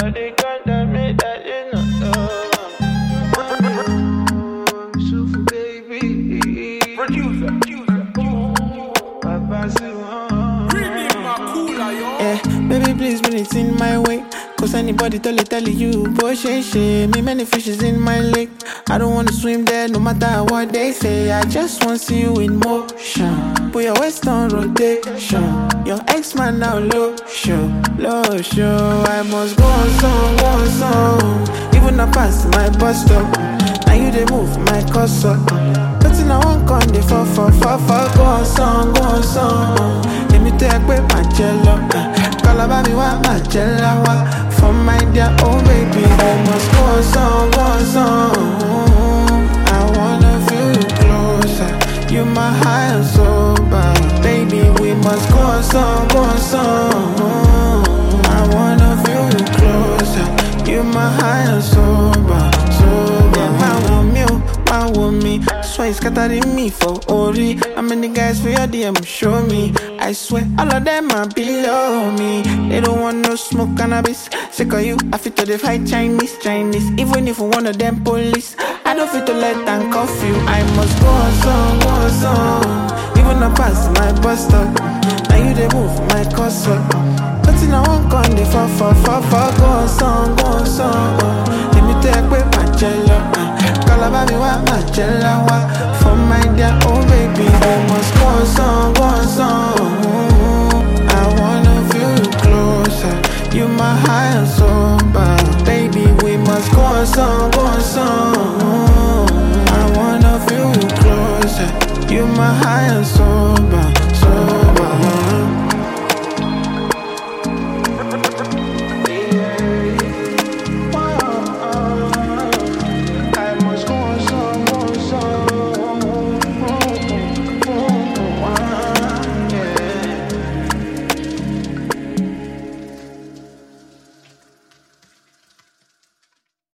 they contaminate that you know. Super baby. Producer. Papa yeah, baby, please bring it in my way. Cause anybody tell you, boy, shame. Me many fishes in my lake. I don't wanna swim there no matter what they say. I just wanna see you in motion. Put your waist on rotation. Your ex-man now low show. I must go on song. Even I pass my bus stop. Now you they move my cursor. But in I won't come they fall. Go on song. Let me take away my jello. Call about me what my jello. For my dear old baby, we must go on song. I wanna feel you closer. You my high and sober. Baby, we must go on song. I wanna feel you closer. You my high and sober. My woman, swear it's scattering me for Ori. How many guys for your DM show me? I swear all of them are below me. They don't want no smoke cannabis. Sick of you, I fit to the fight Chinese. Even if one of them police, I don't fit to let them cuff you. I must go on song. Even I pass my bus stop. Now you they move my cursor. But in I won't come they fall. Go on song. Let me take away my jello. Call about me what my jello. For my dear